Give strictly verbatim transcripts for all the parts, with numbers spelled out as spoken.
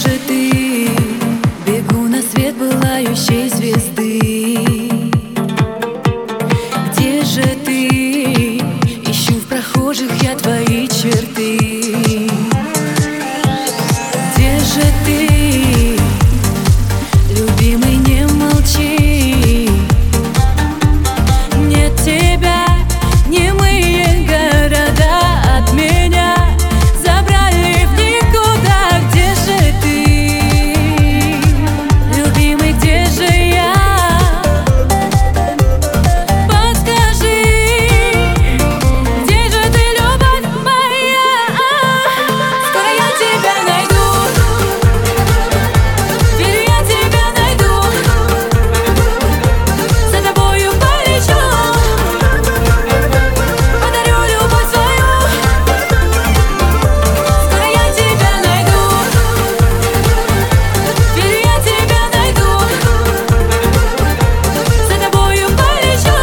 же ты? Бегу на свет пылающей звезды. Где же ты? Ищу в прохожих я твои черты. Где же ты? Любимый, не молчи. Нет тебя, немые города от меня забрали в никуда. Где же ты? Любимый, где же я? Подскажи, где же ты, любовь моя? Скоро я тебя найду, или я тебя найду, за тобою полечу, подарю любовь свою. Скоро я тебя найду, или я тебя найду, за тобою полечу,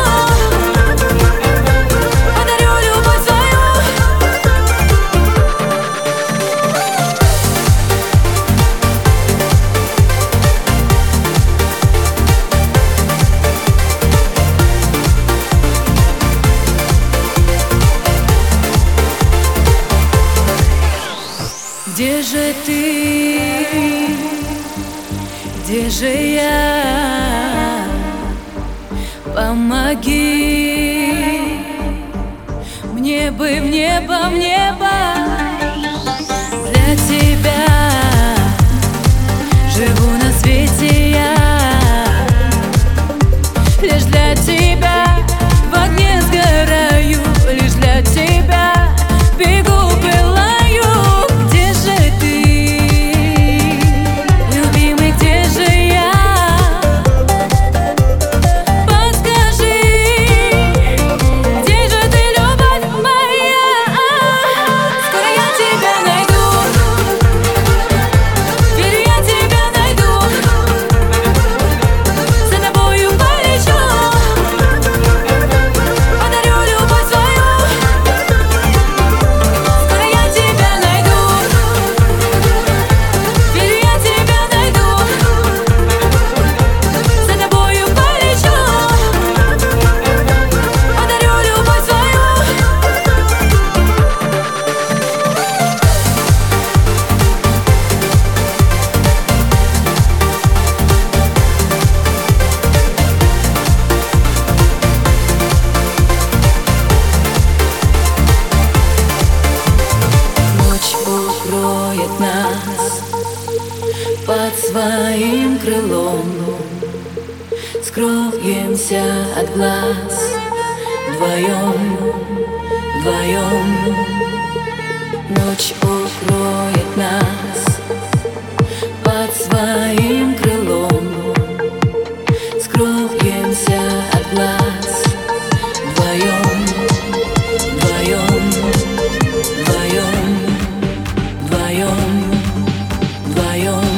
подарю любовь свою. Где же ты? Где же я? Помоги мне бы в небо, в небо. Для тебя живу на свете я, лишь для тебя в огне сгораю, лишь для тебя бегу, пылаю. Где же ты? Любимый, где же я? Подскажи, где же ты, любовь моя? Скоро я тебя найду, или я тебя найду, за тобою полечу, подарю любовь свою. Скоро я тебя найду, или я тебя найду, за тобою полечу, подарю любовь свою. Ночь укроет нас под своим крылом, скроемся от глаз вдвоем, вдвоем. Ночь укроет нас под своим крылом, скроемся от глаз вдвоем, вдвоем, вдвоем, вдвоем, вдвоем.